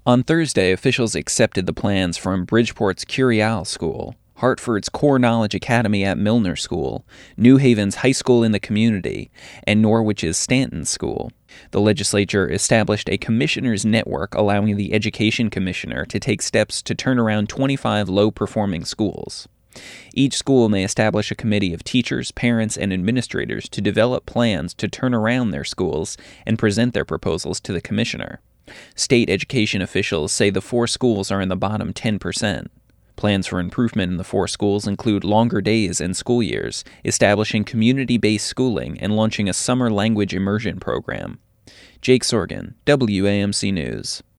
On Thursday, officials accepted the plans from Bridgeport's Curial School, Hartford's Core Knowledge Academy at Milner School, New Haven's High School in the Community, and Norwich's Stanton School. The legislature established a commissioners' network allowing the Education Commissioner to take steps to turn around 25 low-performing schools. Each school may establish a committee of teachers, parents, and administrators to develop plans to turn around their schools and present their proposals to the commissioner. State education officials say the 4 schools are in the bottom 10%. Plans for improvement in the 4 schools include longer days and school years, establishing community-based schooling, and launching a summer language immersion program. Jake Sorgan, WAMC News.